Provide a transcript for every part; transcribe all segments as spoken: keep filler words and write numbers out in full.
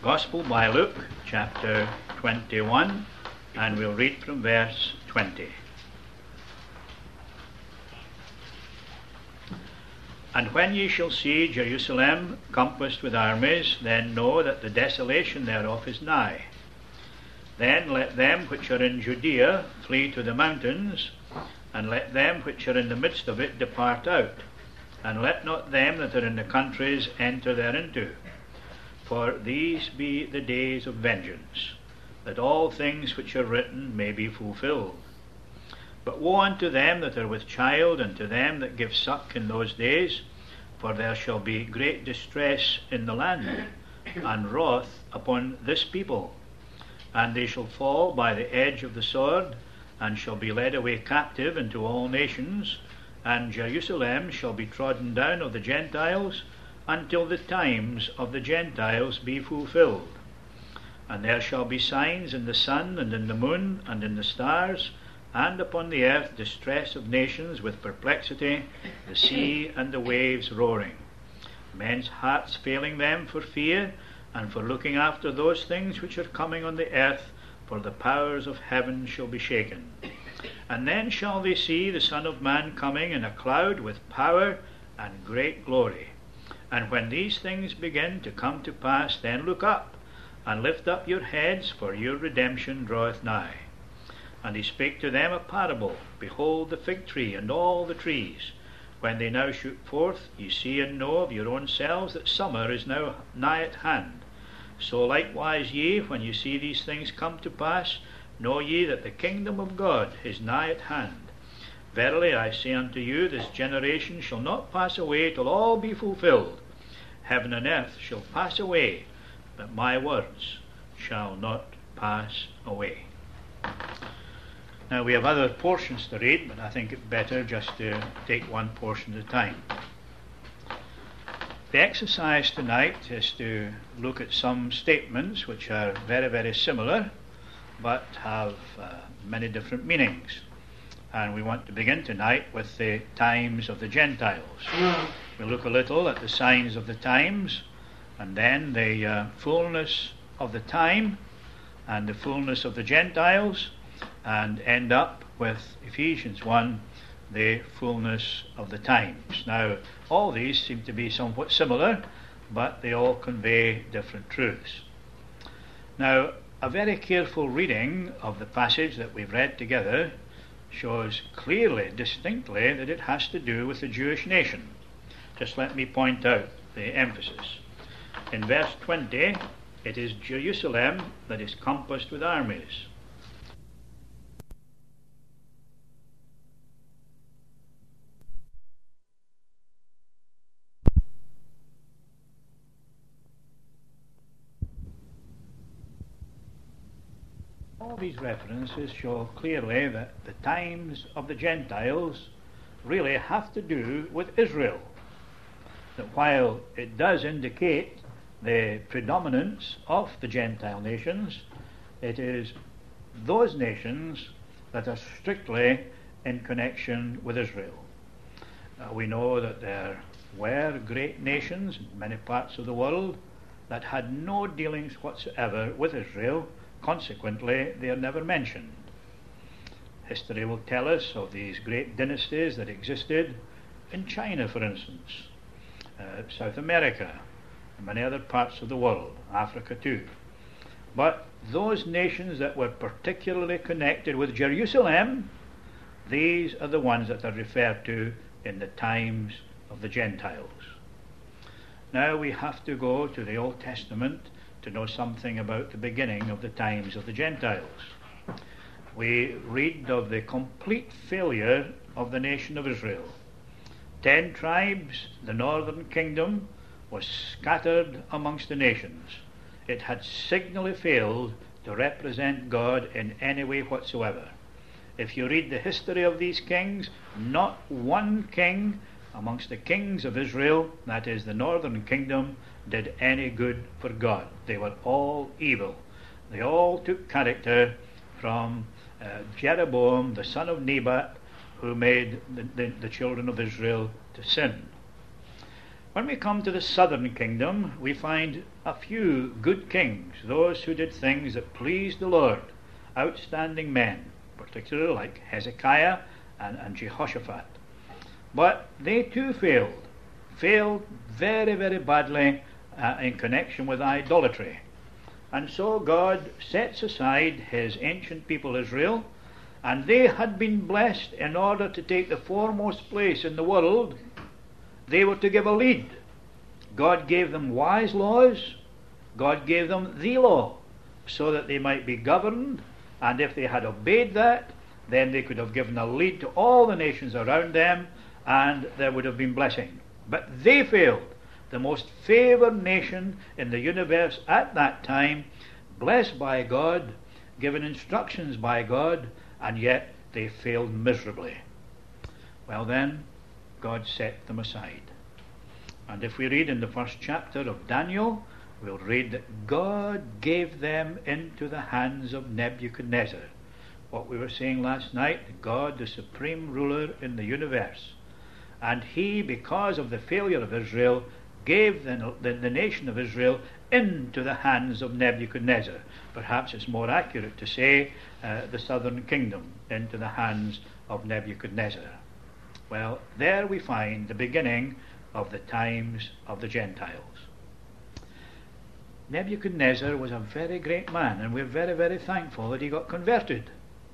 Gospel by Luke, chapter twenty-one, and we'll read from verse twenty. And when ye shall see Jerusalem compassed with armies, then know that the desolation thereof is nigh. Then let them which are in Judea flee to the mountains, and let them which are in the midst of it depart out, and let not them that are in the countries enter thereinto. For these be the days of vengeance, that all things which are written may be fulfilled. But woe unto them that are with child, and to them that give suck in those days, for there shall be great distress in the land, and wrath upon this people. And they shall fall by the edge of the sword, and shall be led away captive into all nations, and Jerusalem shall be trodden down of the Gentiles, until the times of the Gentiles be fulfilled. And there shall be signs in the sun, and in the moon, and in the stars, and upon the earth distress of nations with perplexity, the sea and the waves roaring, men's hearts failing them for fear, and for looking after those things which are coming on the earth, for the powers of heaven shall be shaken. And then shall they see the Son of Man coming in a cloud with power and great glory. And when these things begin to come to pass, then look up, and lift up your heads, for your redemption draweth nigh. And he spake to them a parable. Behold the fig tree and all the trees. When they now shoot forth, ye see and know of your own selves that summer is now nigh at hand. So likewise ye, when you see these things come to pass, know ye that the kingdom of God is nigh at hand. Verily I say unto you, this generation shall not pass away till all be fulfilled. Heaven and earth shall pass away, but my words shall not pass away. Now we have other portions to read, but I think it better just to take one portion at a time. The exercise tonight is to look at some statements which are very, very similar, but have uh, many different meanings. And we want to begin tonight with the times of the Gentiles. We'll look a little at the signs of the times, and then the uh, fullness of the time, and the fullness of the Gentiles, and end up with Ephesians one, the fullness of the times. Now, all these seem to be somewhat similar, but they all convey different truths. Now, a very careful reading of the passage that we've read together shows clearly, distinctly, that it has to do with the Jewish nation. Just let me point out the emphasis. In verse twenty, it is Jerusalem that is compassed with armies. All these references show clearly that the times of the Gentiles really have to do with Israel. That while it does indicate the predominance of the Gentile nations, it is those nations that are strictly in connection with Israel. Uh, we know that there were great nations in many parts of the world that had no dealings whatsoever with Israel. Consequently, they are never mentioned. History will tell us of these great dynasties that existed in China, for instance, uh, South America, and many other parts of the world, Africa too. But those nations that were particularly connected with Jerusalem, these are the ones that are referred to in the times of the Gentiles. Now we have to go to the Old Testament to know something about the beginning of the times of the Gentiles. We read of the complete failure of the nation of Israel. Ten tribes, the northern kingdom, was scattered amongst the nations. It had signally failed to represent God in any way whatsoever. If you read the history of these kings, not one king amongst the kings of Israel, that is the northern kingdom, did any good for God. They were all evil. They all took character from uh, Jeroboam, the son of Nebat, who made the, the, the children of Israel to sin. When we come to the southern kingdom, we find a few good kings, those who did things that pleased the Lord, outstanding men, particularly like Hezekiah and, and Jehoshaphat. But they too failed, failed very, very badly uh, in connection with idolatry. And so God sets aside his ancient people Israel, and they had been blessed in order to take the foremost place in the world. They were to give a lead. God gave them wise laws. God gave them the law, so that they might be governed, and if they had obeyed that, then they could have given a lead to all the nations around them, and there would have been blessing. But they failed. The most favored nation in the universe at that time, blessed by God, given instructions by God, and yet they failed miserably. Well then, God set them aside. And if we read in the first chapter of Daniel, we'll read that God gave them into the hands of Nebuchadnezzar. What we were saying last night, God, the supreme ruler in the universe. And he, because of the failure of Israel, gave the, the, the nation of Israel into the hands of Nebuchadnezzar. Perhaps it's more accurate to say uh, the southern kingdom into the hands of Nebuchadnezzar. Well, there we find the beginning of the times of the Gentiles. Nebuchadnezzar was a very great man, and we're very, very thankful that he got converted.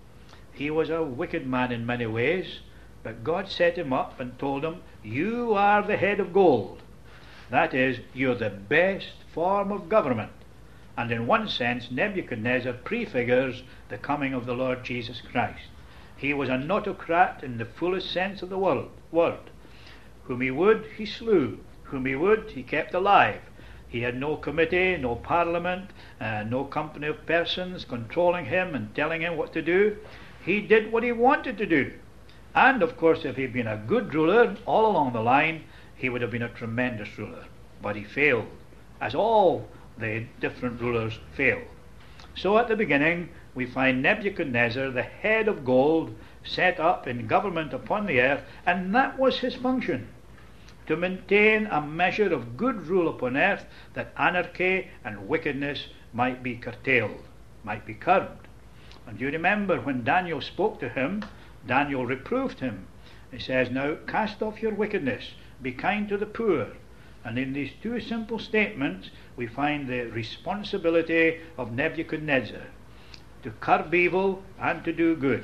He was a wicked man in many ways, but God set him up and told him, you are the head of gold. That is, you're the best form of government. And in one sense, Nebuchadnezzar prefigures the coming of the Lord Jesus Christ. He was an autocrat in the fullest sense of the word. word. Whom he would, he slew. Whom he would, he kept alive. He had no committee, no parliament, uh, no company of persons controlling him and telling him what to do. He did what he wanted to do. And, of course, if he'd been a good ruler all along the line, he would have been a tremendous ruler. But he failed, as all the different rulers failed. So at the beginning, we find Nebuchadnezzar, the head of gold, set up in government upon the earth, and that was his function, to maintain a measure of good rule upon earth, that anarchy and wickedness might be curtailed, might be curbed. And you remember when Daniel spoke to him, Daniel reproved him. He says, now cast off your wickedness, be kind to the poor. And in these two simple statements, we find the responsibility of Nebuchadnezzar to curb evil and to do good.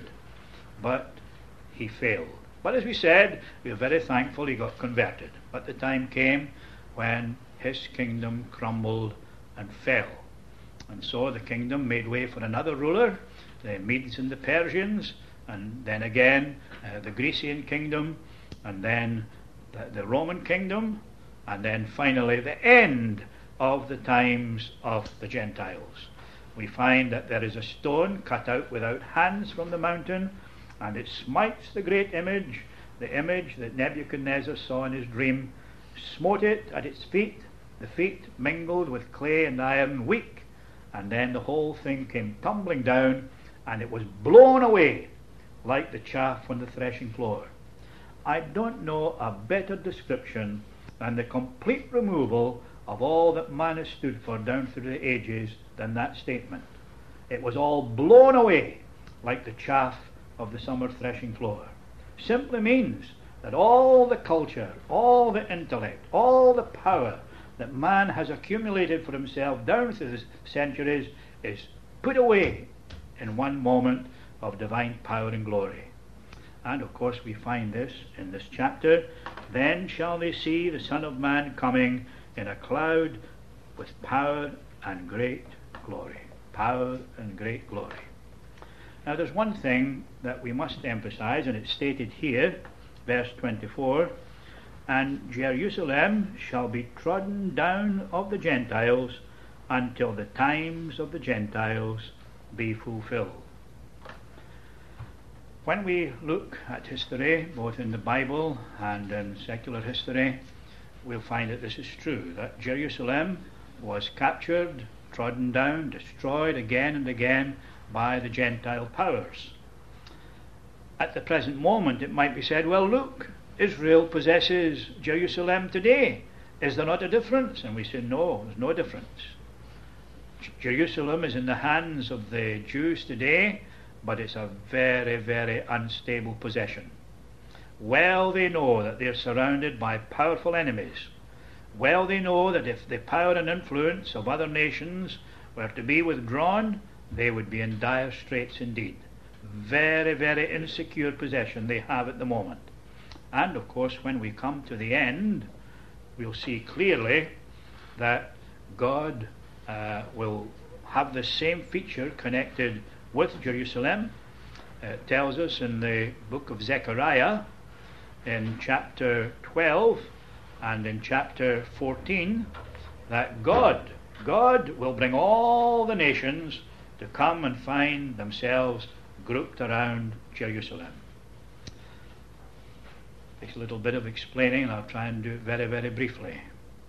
But he failed. But as we said, we are very thankful he got converted. But the time came when his kingdom crumbled and fell. And so the kingdom made way for another ruler, the Medes and the Persians, and then again uh, the Grecian kingdom, and then the, the Roman kingdom, and then finally the end of the times of the Gentiles. We find that there is a stone cut out without hands from the mountain, and it smites the great image, the image that Nebuchadnezzar saw in his dream, smote it at its feet, the feet mingled with clay and iron, weak, and then the whole thing came tumbling down, and it was blown away like the chaff on the threshing floor. I don't know a better description than the complete removal of all that man has stood for down through the ages than that statement. It was all blown away like the chaff of the summer threshing floor. Simply means that all the culture, all the intellect, all the power that man has accumulated for himself down through the centuries is put away in one moment of divine power and glory. And of course we find this in this chapter. Then shall they see the Son of Man coming in a cloud with power and great glory. Power and great glory. Now there's one thing that we must emphasize, and it's stated here, verse twenty-four, and Jerusalem shall be trodden down of the Gentiles until the times of the Gentiles be fulfilled. When we look at history, both in the Bible and in secular history, we'll find that this is true, that Jerusalem was captured, trodden down, destroyed again and again by the Gentile powers. At the present moment it might be said, well look, Israel possesses Jerusalem today. Is there not a difference? And we say, no, there's no difference. Jerusalem is in the hands of the Jews today, but it's a very, very unstable possession. Well they know that they're surrounded by powerful enemies. Well they know that if the power and influence of other nations were to be withdrawn, they would be in dire straits indeed. Very, very insecure possession they have at the moment. And of course, when we come to the end, we'll see clearly that God uh, will have the same feature connected with Jerusalem. Uh, it tells us in the book of Zechariah, in chapter twelve and in chapter fourteen, that God, God will bring all the nations to come and find themselves grouped around Jerusalem. Takes a little bit of explaining, and I'll try and do it very, very briefly.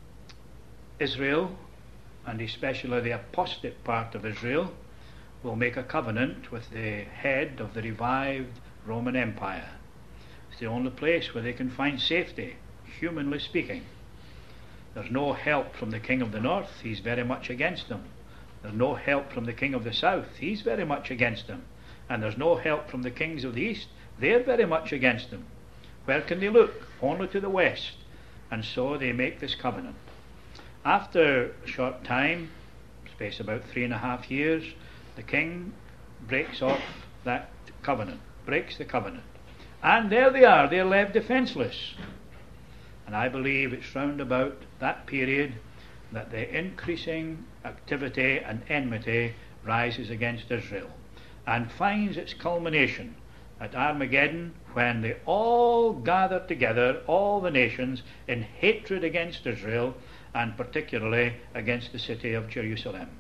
Israel, and especially the apostate part of Israel, will make a covenant with the head of the revived Roman Empire. It's the only place where they can find safety, humanly speaking. There's no help from the king of the north, he's very much against them. There's no help from the king of the south, he's very much against them. And there's no help from the kings of the east, they're very much against them. Where can they look? Only to the west. And so they make this covenant. After a short time, space about three and a half years, the king breaks off that covenant, breaks the covenant. And there they are, they're left defenseless. And I believe it's round about that period that the increasing activity and enmity rises against Israel and finds its culmination at Armageddon, when they all gather together, all the nations, in hatred against Israel, and particularly against the city of Jerusalem.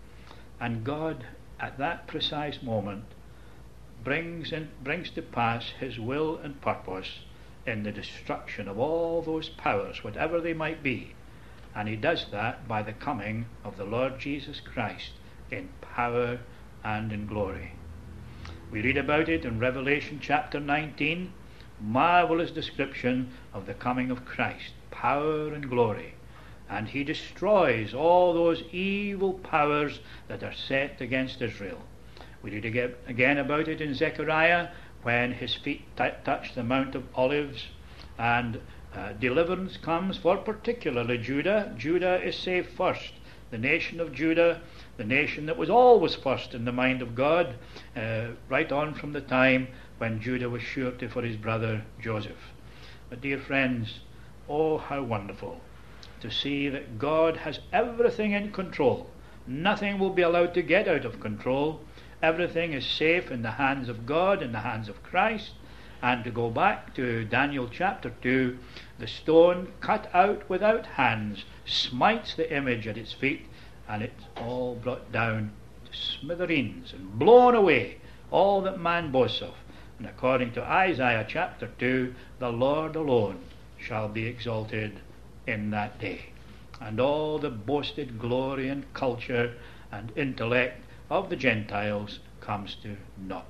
And God, at that precise moment, brings in, brings to pass his will and purpose in the destruction of all those powers, whatever they might be. And he does that by the coming of the Lord Jesus Christ in power and in glory. We read about it in Revelation chapter nineteen, marvelous description of the coming of Christ, power and glory. And he destroys all those evil powers that are set against Israel. We read again about it in Zechariah, when his feet t- touch the Mount of Olives, and uh, deliverance comes for particularly Judah. Judah is saved first. The nation of Judah, the nation that was always first in the mind of God, uh, right on from the time when Judah was surety for his brother Joseph. But dear friends, oh how wonderful to see that God has everything in control. Nothing will be allowed to get out of control. Everything is safe in the hands of God, in the hands of Christ. And to go back to Daniel chapter two, the stone cut out without hands smites the image at its feet, and it's all brought down to smithereens and blown away, all that man boasts of. And according to Isaiah chapter two, the Lord alone shall be exalted in that day, and all the boasted glory and culture and intellect of the Gentiles comes to naught.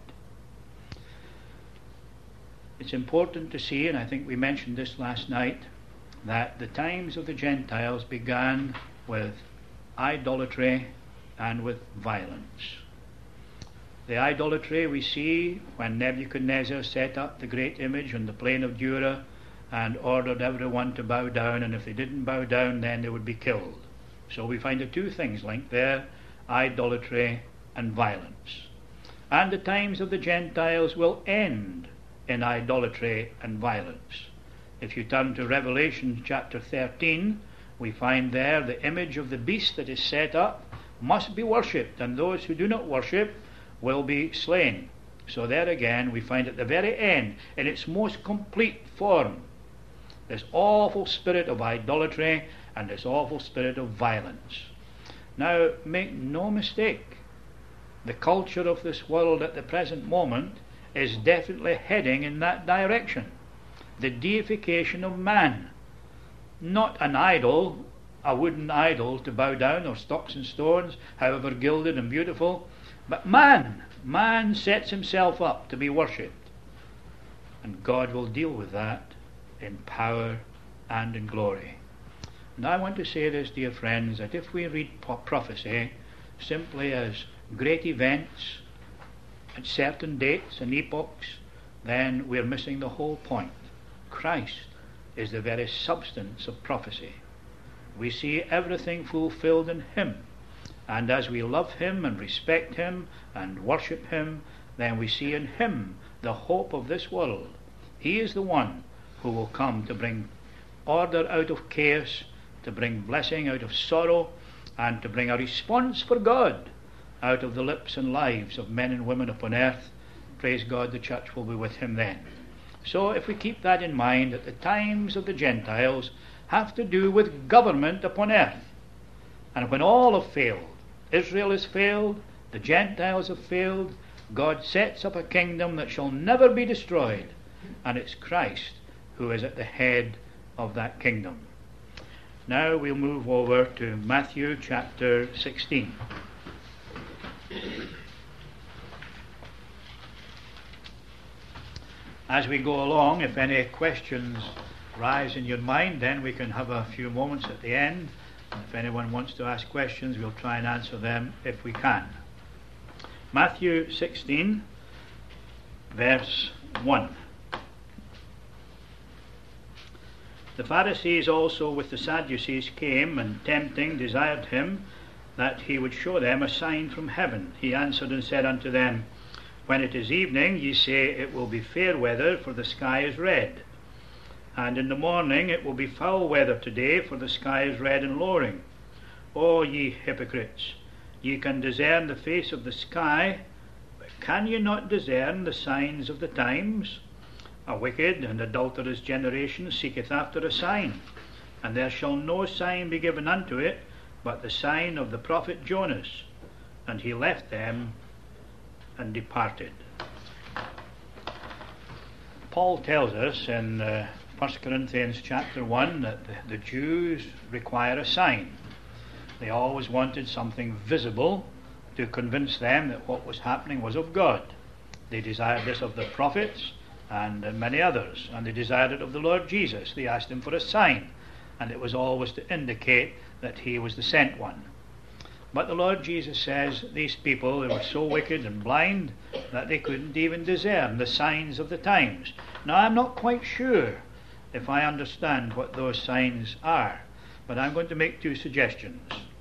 It's important to see, and I think we mentioned this last night, that the times of the Gentiles began with idolatry and with violence. The idolatry we see when Nebuchadnezzar set up the great image on the plain of Dura and ordered everyone to bow down, and if they didn't bow down, then they would be killed. So we find the two things linked there, idolatry and violence. And the times of the Gentiles will end in idolatry and violence. If you turn to Revelation chapter thirteen, we find there the image of the beast that is set up must be worshipped, and those who do not worship will be slain. So there again we find at the very end, in its most complete form, this awful spirit of idolatry and this awful spirit of violence. Now, make no mistake, the culture of this world at the present moment is definitely heading in that direction. The deification of man. Not an idol, a wooden idol to bow down, or stocks and stones, however gilded and beautiful, but man. Man sets himself up to be worshipped. And God will deal with that in power and in glory. And I want to say this, dear friends, that if we read prophecy simply as great events at certain dates and epochs, then we're missing the whole point. Christ is the very substance of prophecy. We see everything fulfilled in him, and as we love him and respect him and worship him, then we see in him the hope of this world. He is the one who will come to bring order out of chaos, to bring blessing out of sorrow, and to bring a response for God out of the lips and lives of men and women upon earth. Praise God, the church will be with him then. So if we keep that in mind, that the times of the Gentiles have to do with government upon earth. And when all have failed, Israel has failed, the Gentiles have failed, God sets up a kingdom that shall never be destroyed, and it's Christ who is at the head of that kingdom. Now we'll move over to Matthew chapter sixteen. As we go along, if any questions rise in your mind, then we can have a few moments at the end. And if anyone wants to ask questions, we'll try and answer them if we can. Matthew sixteen, verse one. The Pharisees also with the Sadducees came, and tempting desired him that he would show them a sign from heaven. He answered and said unto them, When it is evening, ye say, It will be fair weather, for the sky is red. And in the morning it will be foul weather today, for the sky is red and lowering. O ye hypocrites, ye can discern the face of the sky, but can ye not discern the signs of the times? A wicked and adulterous generation seeketh after a sign, and there shall no sign be given unto it, but the sign of the prophet Jonas. And he left them and departed. Paul tells us in uh, First Corinthians chapter one that the, the Jews require a sign. They always wanted something visible to convince them that what was happening was of God. They desired this of the prophets and uh, many others, and they desired it of the Lord Jesus. They asked him for a sign, and it was always to indicate that he was the sent one. But the Lord Jesus says these people, they were so wicked and blind that they couldn't even discern the signs of the times. Now, I'm not quite sure if I understand what those signs are, but I'm going to make two suggestions.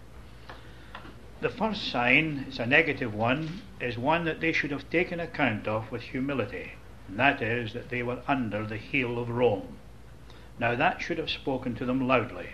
The first sign, it's a negative one, is one that they should have taken account of with humility, and that is that they were under the heel of Rome. Now, that should have spoken to them loudly.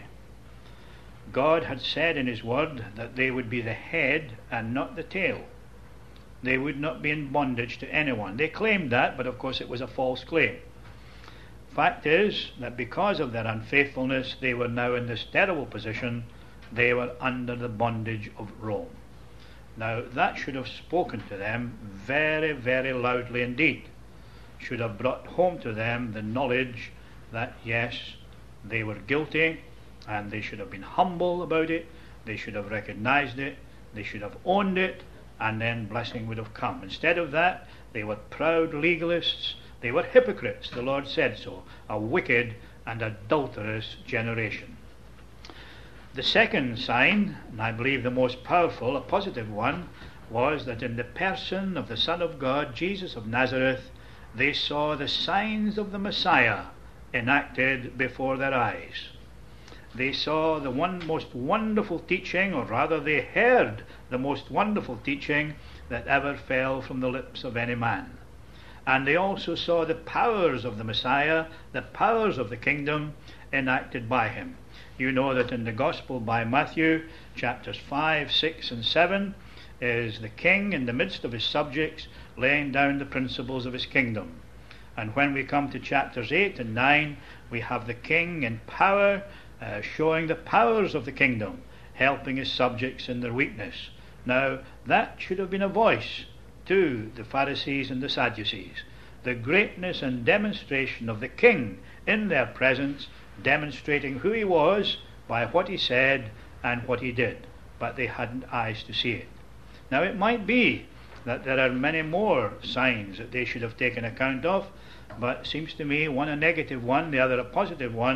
God had said in his word that they would be the head and not the tail. They would not be in bondage to anyone. They claimed that, but of course it was a false claim. Fact is that because of their unfaithfulness, they were now in this terrible position. They were under the bondage of Rome. Now that should have spoken to them very, very loudly indeed. Should have brought home to them the knowledge that yes, they were guilty, and they should have been humble about it. They should have recognized it. They should have owned it, and then blessing would have come. Instead of that, they were proud legalists. They were hypocrites. The Lord said so. A wicked and adulterous generation. The second sign, and I believe the most powerful, a positive one, was that in the person of the Son of God, Jesus of Nazareth, they saw the signs of the Messiah enacted before their eyes. They saw the one most wonderful teaching, or rather they heard the most wonderful teaching that ever fell from the lips of any man. And they also saw the powers of the Messiah, the powers of the kingdom enacted by him. You know that in the Gospel by Matthew, chapters five, six, and seven, is the king in the midst of his subjects laying down the principles of his kingdom. And when we come to chapters eight and nine, we have the king in power, Uh, showing the powers of the kingdom, helping his subjects in their weakness. Now, that should have been a voice to the Pharisees and the Sadducees. The greatness and demonstration of the king in their presence, demonstrating who he was by what he said and what he did. But they hadn't eyes to see it. Now, it might be that there are many more signs that they should have taken account of, but it seems to me one a negative one, the other a positive one,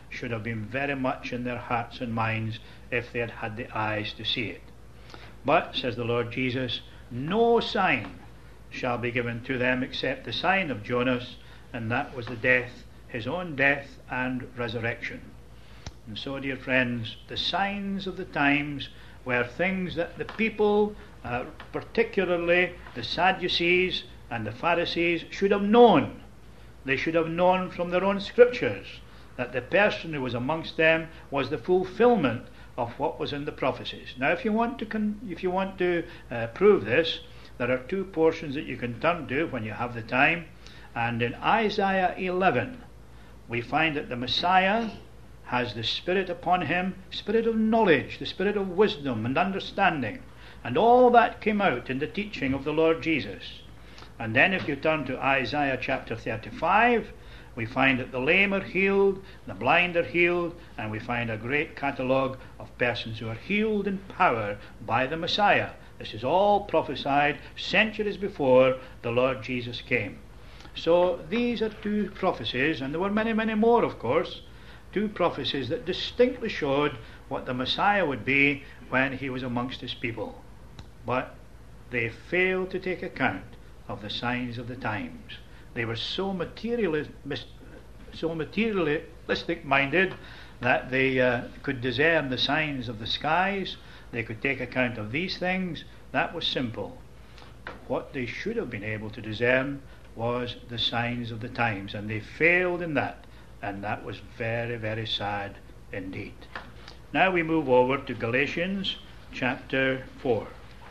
should have been very much in their hearts and minds if they had had the eyes to see it. But, says the Lord Jesus, no sign shall be given to them except the sign of Jonas, and that was the death, his own death and resurrection. And so, dear friends, the signs of the times were things that the people, uh, particularly the Sadducees and the Pharisees, should have known. They should have known from their own scriptures that the person who was amongst them was the fulfillment of what was in the prophecies. Now, if you want to con- if you want to uh, prove this, there are two portions that you can turn to when you have the time. And in Isaiah eleven, we find that the Messiah has the Spirit upon him, Spirit of knowledge, the Spirit of wisdom and understanding. And all that came out in the teaching of the Lord Jesus. And then if you turn to Isaiah chapter thirty-five, we find that the lame are healed, the blind are healed, and we find a great catalogue of persons who are healed in power by the Messiah. This is all prophesied centuries before the Lord Jesus came. So these are two prophecies, and there were many, many more, of course, two prophecies that distinctly showed what the Messiah would be when he was amongst his people. But they failed to take account of the signs of the times. They were so materialist, so materialistic minded that they uh, could discern the signs of the skies. They could take account of these things. That was simple. What they should have been able to discern was the signs of the times, and they failed in that, and that was very, very sad indeed. Now we move over to Galatians chapter four.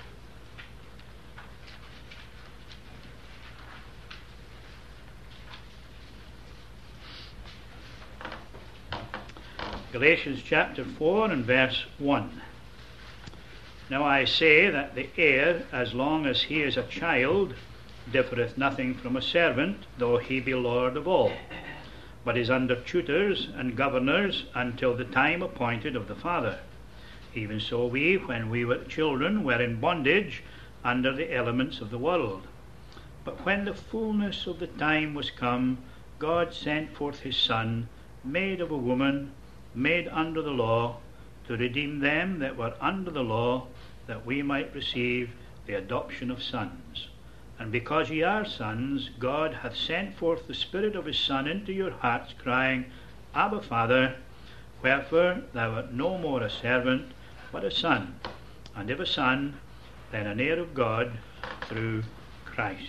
Galatians chapter four and verse one. Now I say that the heir, as long as he is a child, differeth nothing from a servant, though he be Lord of all, but is under tutors and governors until the time appointed of the Father. Even so we, when we were children, were in bondage under the elements of the world. But when the fullness of the time was come, God sent forth his Son, made of a woman, made under the law, to redeem them that were under the law, that we might receive the adoption of sons. And because ye are sons, God hath sent forth the Spirit of his Son into your hearts, crying, Abba, Father. Wherefore thou art no more a servant, but a son. And if a son, then an heir of God through Christ.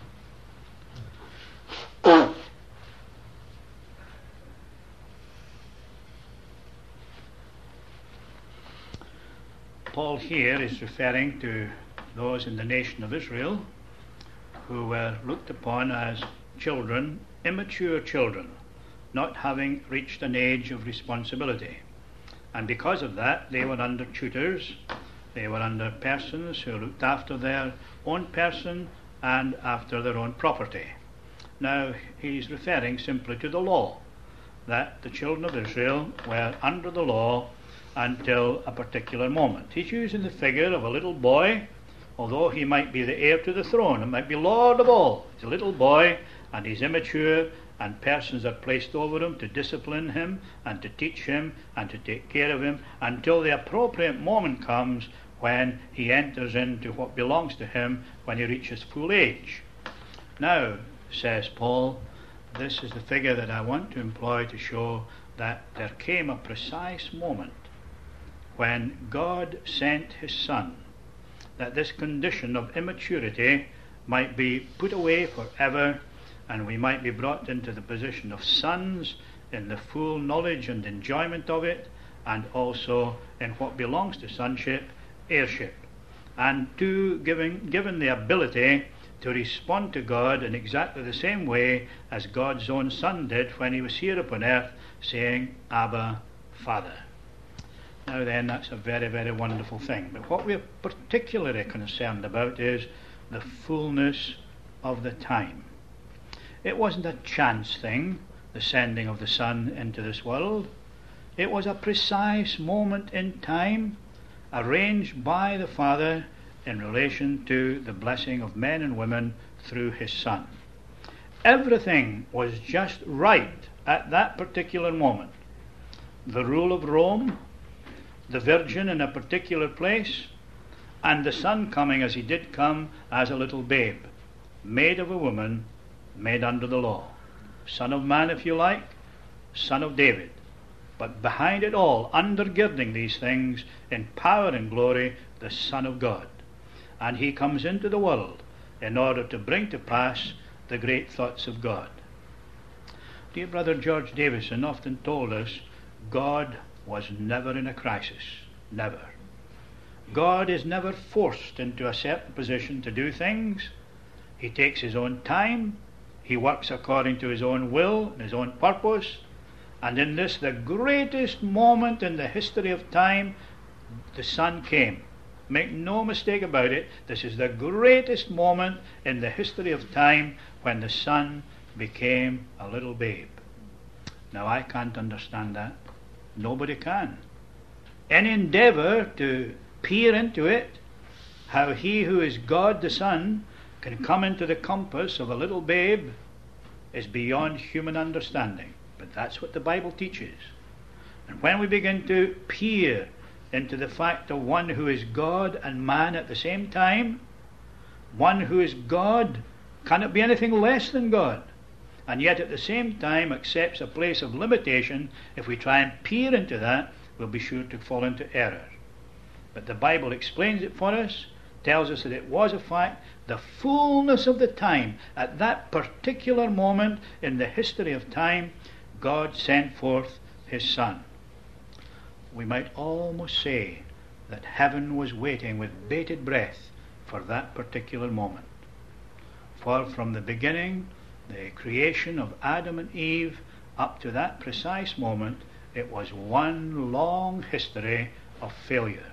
Paul here is referring to those in the nation of Israel who were looked upon as children, immature children, not having reached an age of responsibility. And because of that, they were under tutors, they were under persons who looked after their own person and after their own property. Now, he's referring simply to the law, that the children of Israel were under the law until a particular moment. He's using the figure of a little boy, although he might be the heir to the throne, and might be Lord of all. He's a little boy, and he's immature, and persons are placed over him to discipline him, and to teach him, and to take care of him, until the appropriate moment comes when he enters into what belongs to him when he reaches full age. Now, says Paul, this is the figure that I want to employ to show that there came a precise moment when God sent his Son, that this condition of immaturity might be put away forever, and we might be brought into the position of sons in the full knowledge and enjoyment of it, and also in what belongs to sonship, heirship, and to giving, given the ability to respond to God in exactly the same way as God's own Son did when he was here upon earth, saying, Abba, Father. Now then, that's a very, very wonderful thing. But what we're particularly concerned about is the fullness of the time. It wasn't a chance thing, the sending of the Son into this world. It was a precise moment in time, arranged by the Father in relation to the blessing of men and women through his Son. Everything was just right at that particular moment. the rule of Rome, the virgin in a particular place, and the Son coming as he did come as a little babe, made of a woman, made under the law. Son of man, if you like, son of David. But behind it all, undergirding these things, in power and glory, the Son of God. And he comes into the world in order to bring to pass the great thoughts of God. Dear Brother George Davison often told us, God was never in a crisis. Never. God is never forced into a certain position to do things. He takes his own time. He works according to his own will and his own purpose. And in this, the greatest moment in the history of time, the Son came. Make no mistake about it, this is the greatest moment in the history of time when the Son became a little babe. Now, I can't understand that. Nobody can. Any endeavour to peer into it, how he who is God the Son can come into the compass of a little babe, is beyond human understanding. But that's what the Bible teaches. And when we begin to peer into the fact of one who is God and man at the same time, one who is God cannot be anything less than God, and yet at the same time accepts a place of limitation. If we try and peer into that, we'll be sure to fall into error. But the Bible explains it for us, tells us that it was a fact, the fullness of the time, at that particular moment in the history of time, God sent forth his Son. We might almost say that heaven was waiting with bated breath for that particular moment. For from the beginning, the creation of Adam and Eve, up to that precise moment, it was one long history of failure.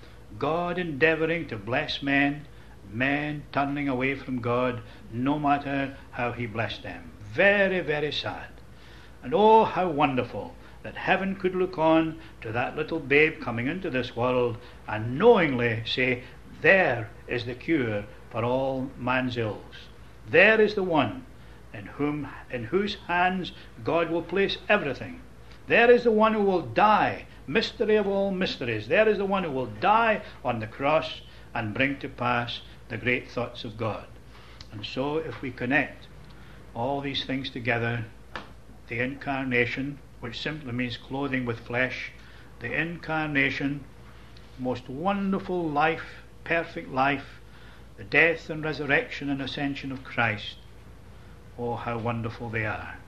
God endeavouring to bless men, men turning away from God, no matter how he blessed them. Very, very sad. And oh, how wonderful that heaven could look on to that little babe coming into this world and knowingly say, there is the cure for all man's ills. There is the one in whom, in whose hands God will place everything. There is the one who will die, mystery of all mysteries. There is the one who will die on the cross and bring to pass the great thoughts of God. And so if we connect all these things together, the incarnation, which simply means clothing with flesh, the incarnation, most wonderful life, perfect life, the death and resurrection and ascension of Christ. Oh, how wonderful they are.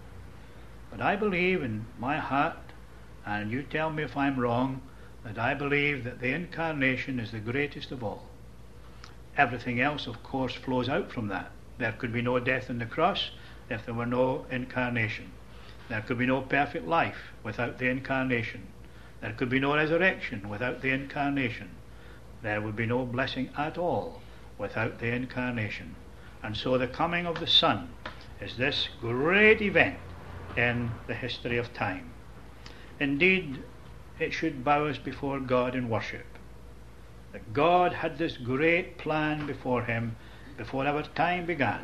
But I believe in my heart, and you tell me if I'm wrong, that I believe that the incarnation is the greatest of all. Everything else, of course, flows out from that. There could be no death on the cross if there were no incarnation. There could be no perfect life without the incarnation. There could be no resurrection without the incarnation. There would be no blessing at all without the incarnation. And so the coming of the Son is this great event in the history of time. Indeed, it should bow us before God in worship. That God had this great plan before him before ever time began.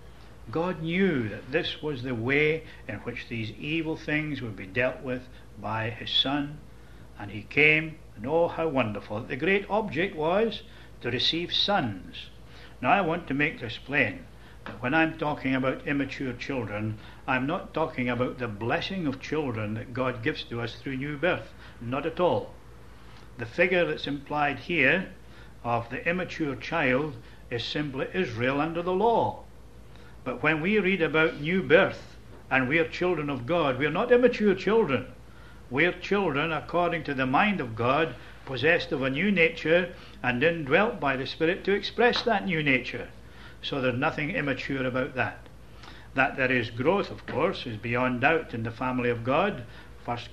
God knew that this was the way in which these evil things would be dealt with by his Son, and he came, and oh, how wonderful. The great object was to receive sons. Now I want to make this plain, that when I'm talking about immature children, I'm not talking about the blessing of children that God gives to us through new birth. Not at all. The figure that's implied here of the immature child is simply Israel under the law. But when we read about new birth and we are children of God, we are not immature children. We are children according to the mind of God, possessed of a new nature and indwelt by the Spirit to express that new nature. So there's nothing immature about that. That there is growth, of course, is beyond doubt in the family of God. First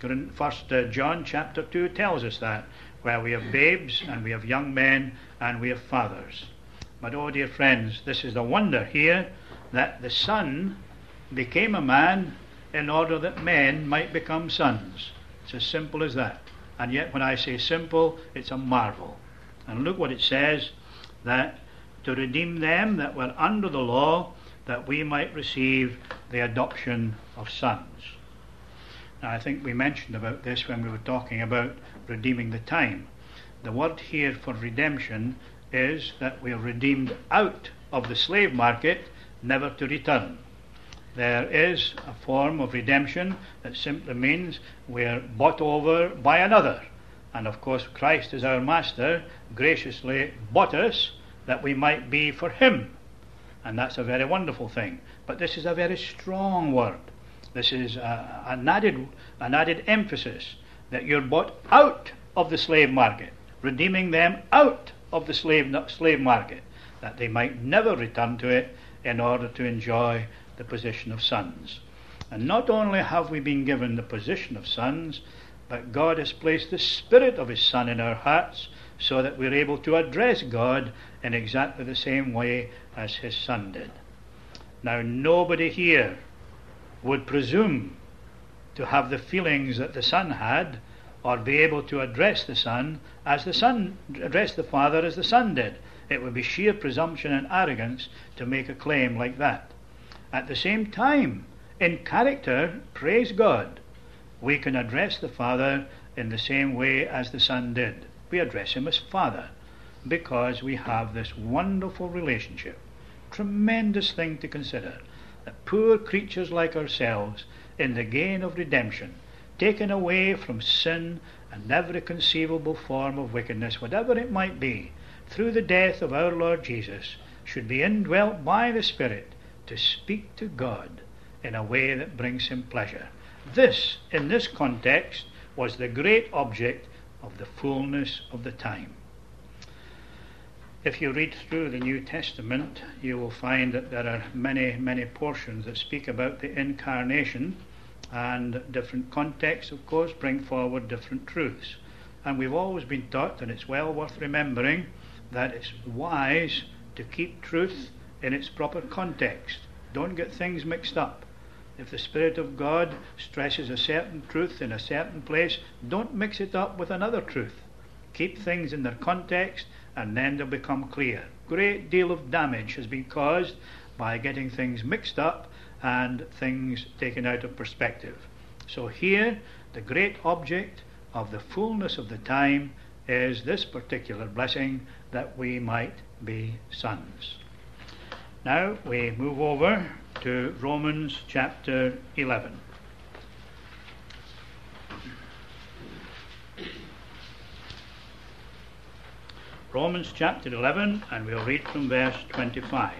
John chapter two tells us that, where we have babes and we have young men and we have fathers. But oh dear friends, this is the wonder here, that the Son became a man in order that men might become sons. It's as simple as that. And yet when I say simple, it's a marvel. And look what it says, that to redeem them that were under the law, that we might receive the adoption of sons. Now, I think we mentioned about this when we were talking about redeeming the time. The word here for redemption is that we are redeemed out of the slave market, never to return. There is a form of redemption that simply means we're bought over by another. And of course, Christ is our master, graciously bought us that we might be for him. And that's a very wonderful thing. But this is a very strong word. This is a, an added, an added emphasis that you're bought out of the slave market, redeeming them out of the slave, slave market, that they might never return to it in order to enjoy the position of sons. And not only have we been given the position of sons, but God has placed the Spirit of his Son in our hearts so that we're able to address God in exactly the same way as his Son did. Now, nobody here would presume to have the feelings that the Son had, or be able to address the Son as the Son addressed the Father as the Son did. It would be sheer presumption and arrogance to make a claim like that. At the same time, in character, praise God, we can address the Father in the same way as the Son did. We address him as Father because we have this wonderful relationship. Tremendous thing to consider, that poor creatures like ourselves, in the gain of redemption, taken away from sin and every conceivable form of wickedness, whatever it might be, through the death of our Lord Jesus, should be indwelt by the Spirit to speak to God in a way that brings him pleasure. This, in this context, was the great object of the fullness of the time. If you read through the New Testament, you will find that there are many, many portions that speak about the incarnation, and different contexts, of course, bring forward different truths. And we've always been taught, and it's well worth remembering, that it's wise to keep truth in its proper context. Don't get things mixed up. If the Spirit of God stresses a certain truth in a certain place, don't mix it up with another truth. Keep things in their context, and then they'll become clear. Great deal of damage has been caused by getting things mixed up and things taken out of perspective. So here, the great object of the fullness of the time is this particular blessing, that we might be sons. Now we move over to Romans chapter eleven. Romans chapter eleven, and we'll read from verse twenty-five.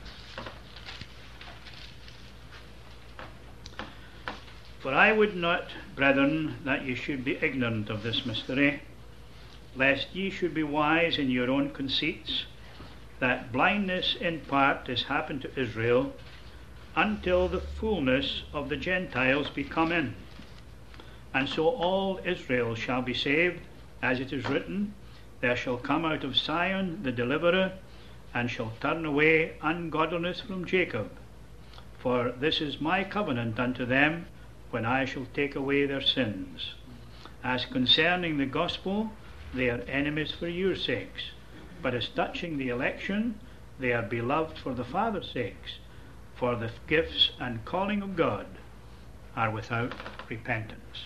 For I would not, brethren, that ye should be ignorant of this mystery, lest ye should be wise in your own conceits, that blindness in part is happened to Israel, until the fullness of the Gentiles be come in. And so all Israel shall be saved, as it is written, there shall come out of Zion the deliverer, and shall turn away ungodliness from Jacob. For this is my covenant unto them, when I shall take away their sins. As concerning the gospel, they are enemies for your sakes. But as touching the election, they are beloved for the Father's sakes. For the gifts and calling of God are without repentance.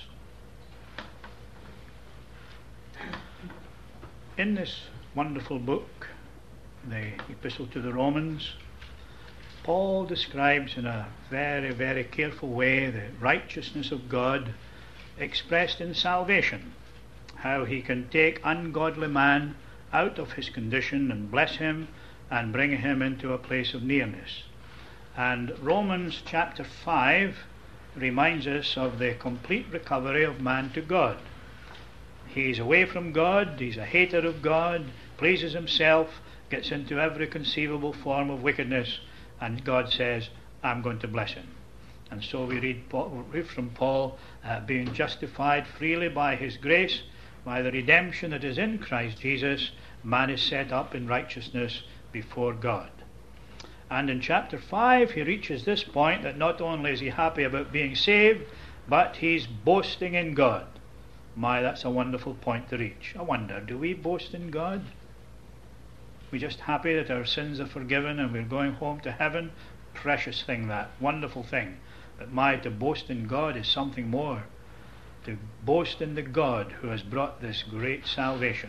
In this wonderful book, the Epistle to the Romans, Paul describes in a very, very careful way the righteousness of God expressed in salvation, how he can take ungodly man out of his condition and bless him and bring him into a place of nearness. And Romans chapter five reminds us of the complete recovery of man to God. He's away from God, he's a hater of God, pleases himself, gets into every conceivable form of wickedness, and God says, I'm going to bless him. And so we read, Paul, read from Paul, uh, being justified freely by his grace, by the redemption that is in Christ Jesus, man is set up in righteousness before God. And in chapter five he reaches this point, that not only is he happy about being saved, but he's boasting in God. My, that's a wonderful point to reach. I wonder, do we boast in God? We're just happy that our sins are forgiven and we're going home to heaven. Precious thing, that wonderful thing. But my, to boast in God is something more. to boast in the God who has brought this great salvation.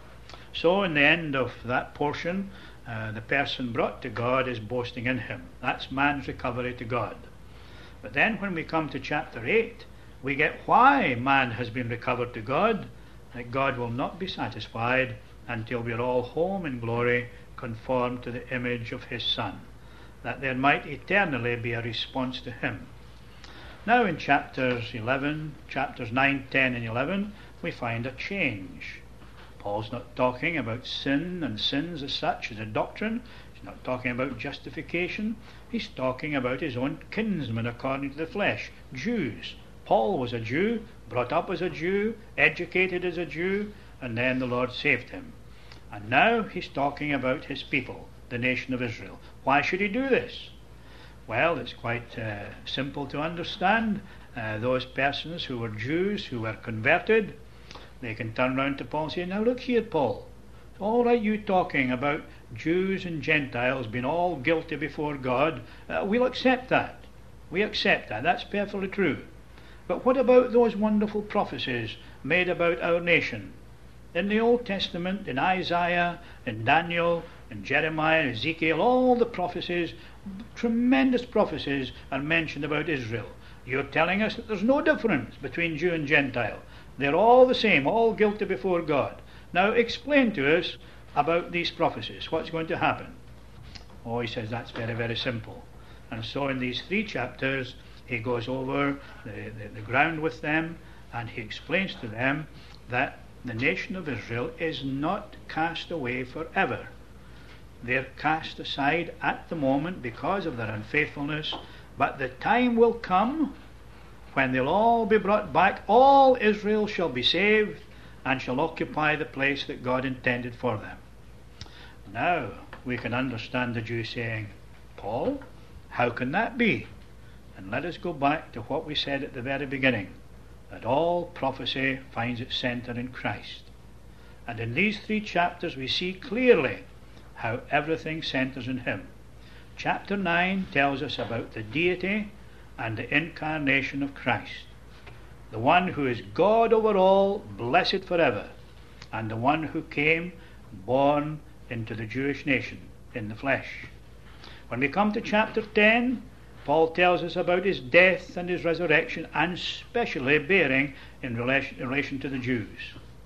So in the end of that portion, uh, the person brought to God is boasting in him. That's man's recovery to God. But then when we come to chapter eight, we get why man has been recovered to God, that God will not be satisfied until we are all home in glory, conformed to the image of his Son, that there might eternally be a response to him. Now in chapters eleven, chapters nine, ten and eleven, we find a change. Paul's not talking about sin and sins as such as a doctrine. He's not talking about justification. He's talking about his own kinsmen according to the flesh, Jews. Paul was a Jew, brought up as a Jew, educated as a Jew, and then the Lord saved him. And now he's talking about his people, the nation of Israel. Why should he do this? Well, it's quite uh, simple to understand. Uh, those persons who were Jews, who were converted, they can turn round to Paul and say, now look here, Paul, it's all right you talking about Jews and Gentiles being all guilty before God. Uh, we'll accept that. We accept that. That's perfectly true. But what about those wonderful prophecies made about our nation? In the Old Testament, in Isaiah, in Daniel, in Jeremiah, Ezekiel, all the prophecies, tremendous prophecies are mentioned about Israel. You're telling us that there's no difference between Jew and Gentile. They're all the same, all guilty before God. Now explain to us about these prophecies. What's going to happen? Oh, he says that's very, very simple. And so in these three chapters, he goes over the, the, the ground with them, and he explains to them that the nation of Israel is not cast away forever. They're cast aside at the moment because of their unfaithfulness, but the time will come when they'll all be brought back. All Israel shall be saved and shall occupy the place that God intended for them. Now we can understand the Jew saying, Paul, how can that be? And let us go back to what we said at the very beginning, that all prophecy finds its centre in Christ. And in these three chapters we see clearly how everything centres in him. Chapter nine tells us about the deity and the incarnation of Christ, the one who is God over all, blessed forever, and the one who came born into the Jewish nation in the flesh. When we come to chapter ten, Paul tells us about his death and his resurrection, and especially bearing in relation, in relation to the Jews.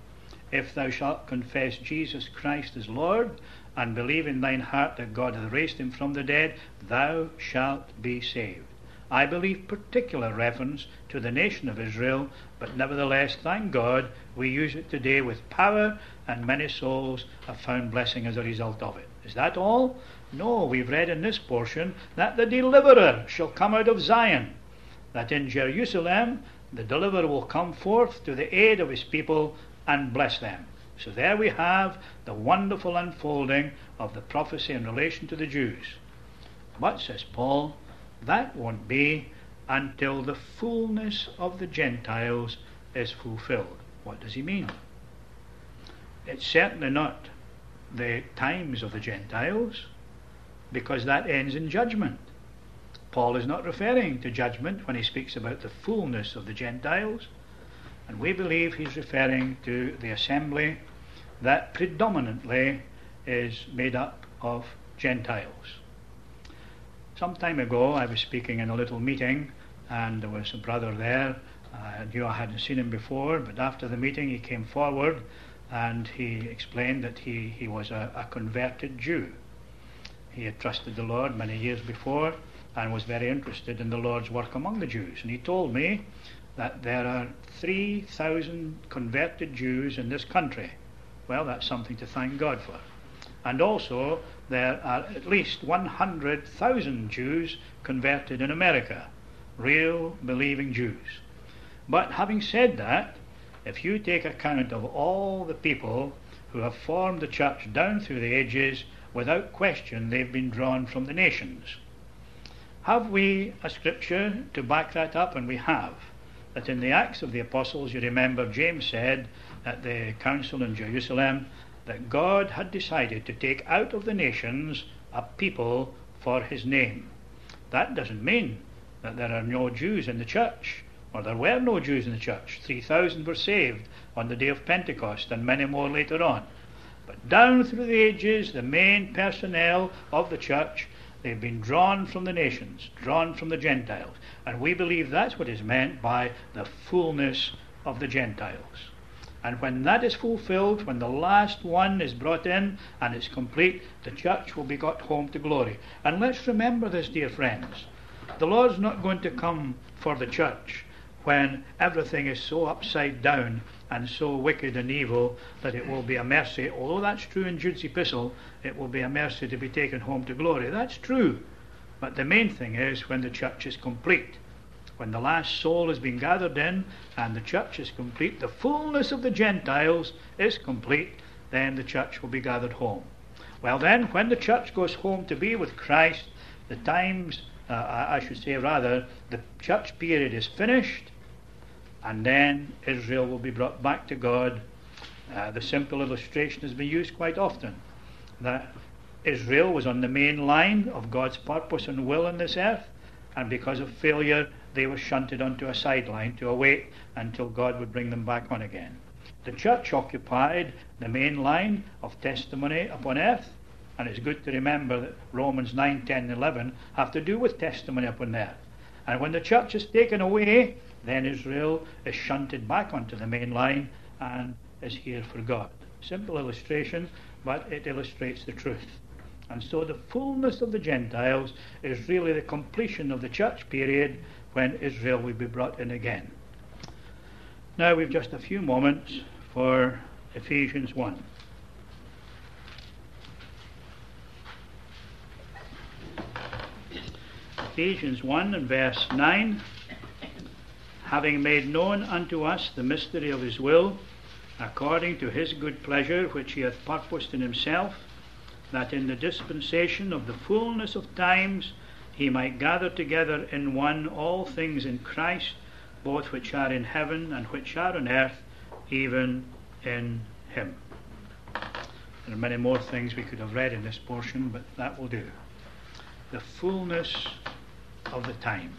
If thou shalt confess Jesus Christ as Lord, and believe in thine heart that God hath raised him from the dead, thou shalt be saved. I believe particular reference to the nation of Israel, but nevertheless, thank God, we use it today with power, and many souls have found blessing as a result of it. Is that all? No, we've read in this portion that the deliverer shall come out of Zion, that in Jerusalem the deliverer will come forth to the aid of his people and bless them. So there we have the wonderful unfolding of the prophecy in relation to the Jews. But, says Paul, that won't be until the fullness of the Gentiles is fulfilled. What does he mean? It's certainly not the times of the Gentiles, because that ends in judgment. Paul is not referring to judgment when he speaks about the fullness of the Gentiles, and we believe he's referring to the assembly that predominantly is made up of Gentiles. Some time ago I was speaking in a little meeting, and there was a brother there. I knew I hadn't seen him before, but after the meeting he came forward and he explained that he, he was a, a converted Jew. He had trusted the Lord many years before and was very interested in the Lord's work among the Jews. And he told me that there are three thousand converted Jews in this country. Well, that's something to thank God for. And also there are at least one hundred thousand Jews converted in America, real believing Jews. But having said that, if you take account of all the people who have formed the church down through the ages, without question they've been drawn from the nations. Have we a scripture to back that up? And we have. That in the Acts of the Apostles, you remember James said at the council in Jerusalem that God had decided to take out of the nations a people for his name. That doesn't mean that there are no Jews in the church. or there were no Jews in the church. three thousand were saved on the day of Pentecost, and many more later on. But down through the ages, the main personnel of the church, they've been drawn from the nations, drawn from the Gentiles. And we believe that's what is meant by the fullness of the Gentiles. And when that is fulfilled, when the last one is brought in and it's complete, the church will be got home to glory. And let's remember this, dear friends. The Lord's not going to come for the church when everything is so upside down and so wicked and evil that it will be a mercy. Although that's true in Jude's epistle, it will be a mercy to be taken home to glory. That's true. But the main thing is when the church is complete. When the last soul has been gathered in and the church is complete, the fullness of the Gentiles is complete, then the church will be gathered home. Well then, when the church goes home to be with Christ, the times, uh, I should say rather, the church period is finished, and then Israel will be brought back to God. Uh, the simple illustration has been used quite often, that Israel was on the main line of God's purpose and will on this earth, and because of failure they were shunted onto a sideline to await until God would bring them back on again. The church occupied the main line of testimony upon earth, and it's good to remember that Romans nine, ten and eleven have to do with testimony upon earth. And when the church is taken away, then Israel is shunted back onto the main line and is here for God. Simple illustration, but it illustrates the truth. And so the fullness of the Gentiles is really the completion of the church period when Israel will be brought in again. Now we've just a few moments for Ephesians one. Ephesians one and verse nine. Having made known unto us the mystery of his will, according to his good pleasure, which he hath purposed in himself, that in the dispensation of the fullness of times he might gather together in one all things in Christ, both which are in heaven and which are on earth, even in him. There are many more things we could have read in this portion, but that will do. The fullness of the times.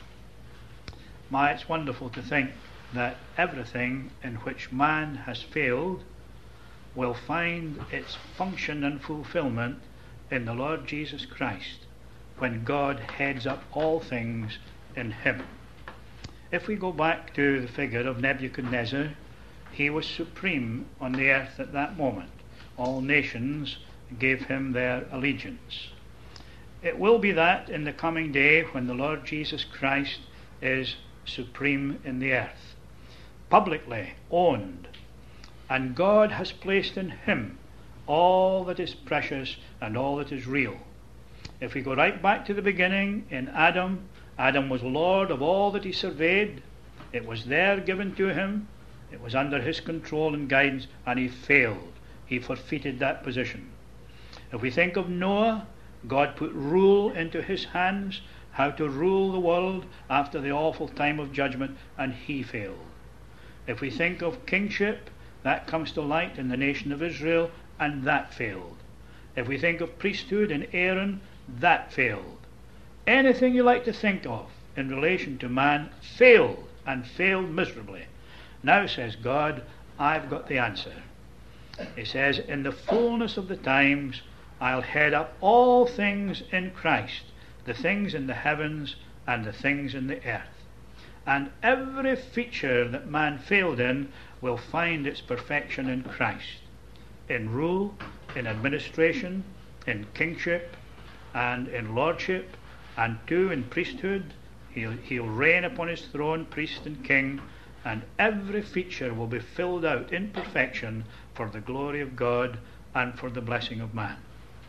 My, it's wonderful to think that everything in which man has failed will find its function and fulfillment in the Lord Jesus Christ, when God heads up all things in him. If we go back to the figure of Nebuchadnezzar, he was supreme on the earth at that moment. All nations gave him their allegiance. It will be that in the coming day when the Lord Jesus Christ is supreme in the earth, publicly owned, and God has placed in him all that is precious and all that is real. If we go right back to the beginning in Adam, Adam was Lord of all that he surveyed. It was there given to him. It was under his control and guidance, and he failed. He forfeited that position. If we think of Noah, God put rule into his hands, how to rule the world after the awful time of judgment, and he failed. If we think of kingship, that comes to light in the nation of Israel, and that failed. If we think of priesthood in Aaron, that failed. Anything you like to think of in relation to man failed, and failed miserably. Now, says God, I've got the answer. He says, in the fullness of the times, I'll head up all things in Christ, the things in the heavens and the things in the earth. And every feature that man failed in will find its perfection in Christ. In rule, in administration, in kingship, and in lordship, and too in priesthood. He'll, he'll reign upon his throne, priest and king, and every feature will be filled out in perfection for the glory of God and for the blessing of man.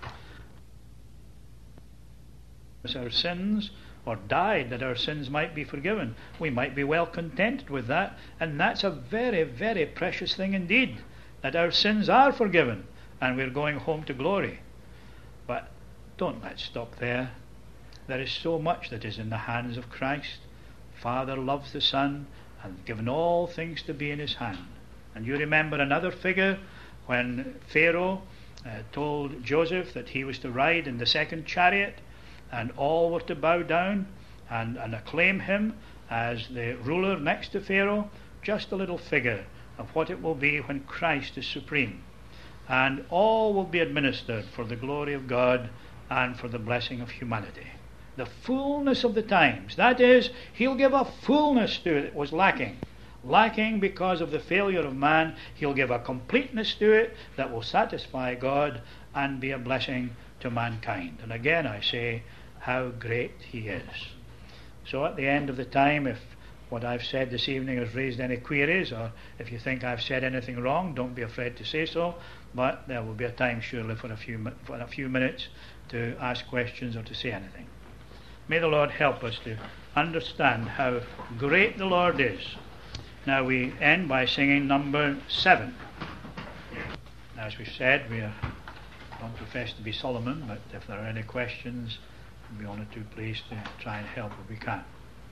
Our sins, or died that our sins might be forgiven. We might be well contented with that, and that's a very, very precious thing indeed, that our sins are forgiven and we're going home to glory. But don't let's stop there. There is so much that is in the hands of Christ. Father loves the Son and has given all things to be in his hand. And you remember another figure when Pharaoh uh, told Joseph that he was to ride in the second chariot, and all were to bow down and, and acclaim him, as the ruler next to Pharaoh, just a little figure of what it will be when Christ is supreme. And all will be administered for the glory of God and for the blessing of humanity. The fullness of the times, that is, he'll give a fullness to it that was lacking. Lacking because of the failure of man, he'll give a completeness to it that will satisfy God and be a blessing to mankind. And again I say, how great he is. So at the end of the time, if what I've said this evening has raised any queries, or if you think I've said anything wrong, don't be afraid to say so, but there will be a time surely for a few, for a few minutes to ask questions or to say anything. May the Lord help us to understand how great the Lord is. Now we end by singing number seven. As we've said, we are, don't profess to be Solomon, but if there are any questions, we'll be only too pleased to try and help if we can.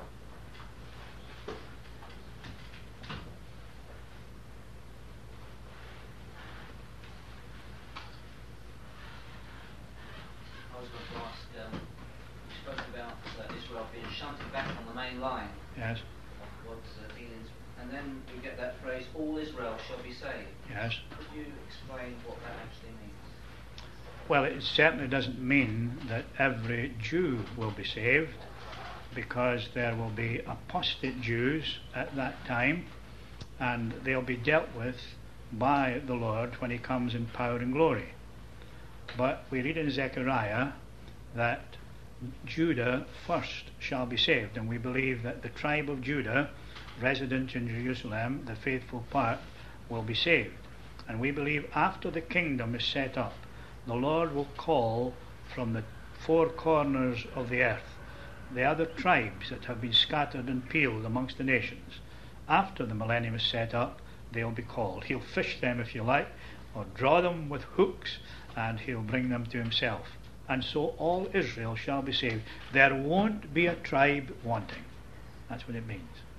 I was going to ask, um, you spoke about uh, Israel being shunted back on the main line. Yes. Of what uh, dealings, and then we get that phrase, all Israel shall be saved. Yes. Could you explain what that actually means? Well, it certainly doesn't mean that every Jew will be saved, because there will be apostate Jews at that time, and they'll be dealt with by the Lord when he comes in power and glory. But we read in Zechariah that Judah first shall be saved, and we believe that the tribe of Judah, resident in Jerusalem, the faithful part, will be saved. And we believe after the kingdom is set up, the Lord will call from the four corners of the earth the other tribes that have been scattered and peeled amongst the nations. After the millennium is set up, they'll be called. He'll fish them, if you like, or draw them with hooks, and he'll bring them to himself. And so all Israel shall be saved. There won't be a tribe wanting. That's what it means.